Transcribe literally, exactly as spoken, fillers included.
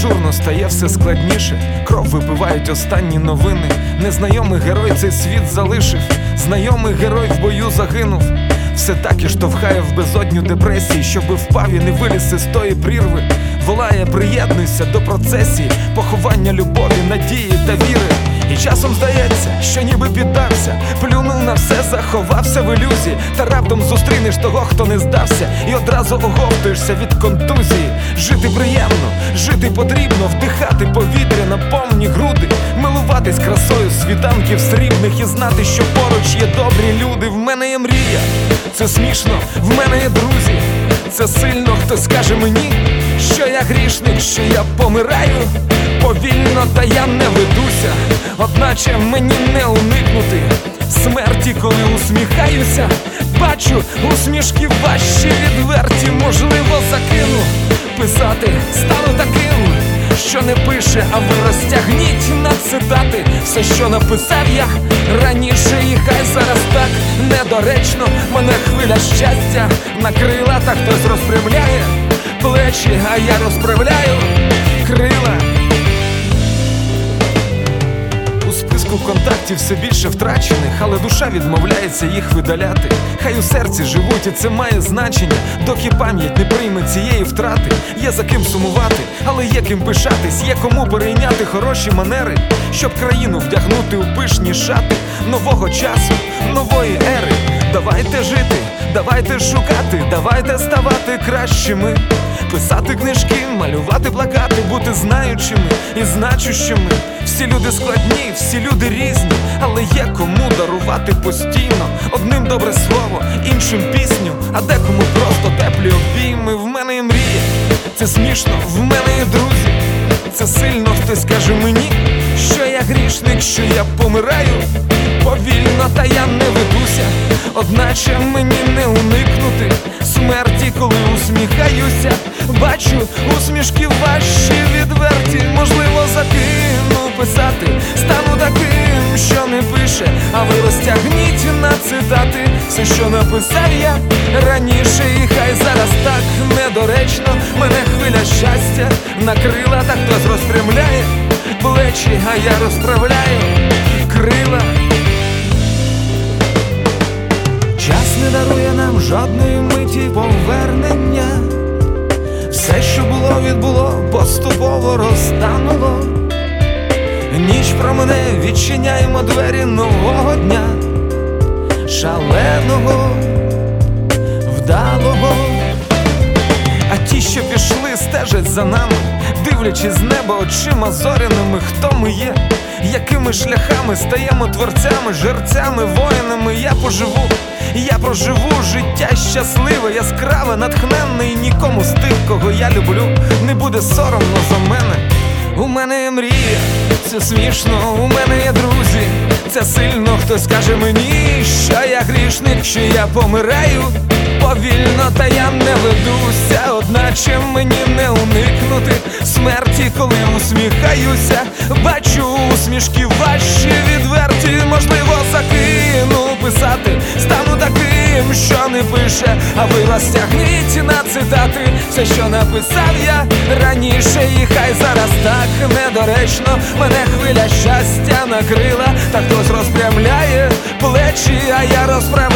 Абсурдно стає все складніше, кров випивають останні новини. Незнайомий герой цей світ залишив, знайомий герой в бою загинув. Все так і штовхає в безодню депресії, щоби впав і не виліз із тої прірви. Волає, приєднуйся до процесії, поховання любові, надії та віри. І часом здається, що ніби піддався, плюнув на все, заховався в ілюзії. Та раптом зустрінеш того, хто не здався, і одразу оговтуєшся від контузії. Жити приємно, жити потрібно, вдихати повітря на повні груди, милуватись красою світанків срібних і знати, що поруч є добрі люди. В мене є мрія, це смішно, в мене є друзі, це сильно. Хтось скаже мені, що я грішник, що я помираю повільно, та я не ведуся, одначе мені не уникнути смерті, коли усміхаюся. Бачу усмішки ваші відверті, можливо закину писати, стану таким, що не пише, а ви розтягніть на цитати все, що написав я раніше, і хай зараз так недоречно мене хвиля щастя накрила, та хтось розпрямляє плечі, а я розправляю крила. У списку контактів все більше втрачених, але душа відмовляється їх видаляти. Хай у серці живуть, і це має значення, доки пам'ять не прийме цієї втрати. Є за ким сумувати, але є ким пишатись, є кому перейняти хороші манери, щоб країну вдягнути у пишні шати нового часу, нової ери. Давайте жити, давайте шукати, давайте ставати кращими, писати книжки, малювати плакати, бути знаючими і значущими. Всі люди складні, всі люди різні, але є кому дарувати постійно. Одним добре слово, іншим пісню, а декому просто теплі обійми. В мене є мрія, це смішно, в мене є друзі, це сильно. Хтось скаже мені, що я грішник, що я помираю повільно, та я не ведуся, одначе мені не уникнути смерті, коли усміхаюся. Бачу усмішки ваші відверті, можливо закину писати, стану таким, що не пише, а ви розтягніть на цитати все, що написав я раніше, і хай зараз так недоречно мене хвиля щастя накрила, та хтось розпрямляє плечі, а я розправляю крила. Час не дарує нам жодної миті повернення. Все, що було, відбуло, поступово розтануло. Ніч промине, відчиняємо двері нового дня, шаленого, вдалого. А ті, що пішли, стежать за нами, дивлячись з неба очима зоряними. Хто ми є, якими шляхами стаємо творцями, жерцями, воїнами. Я поживу, я проживу життя щасливе, яскраве, натхненне, і нікому з тих, кого я люблю, не буде соромно за мене. У мене є мрія, це смішно, у мене є друзі, це сильно. Хтось скаже мені, що я грішник, що я помираю повільно, та я не ведуся, одначе мені не уникнути смерті, коли усміхаюся. Бачу усмішки ваші відверті, можливо закину писати, стану таким, що не пише, а ви розтягніть на цитати все, що написав я раніше, і хай зараз так недоречно мене хвиля щастя накрила, та хтось розпрямляє плечі, а я розправляю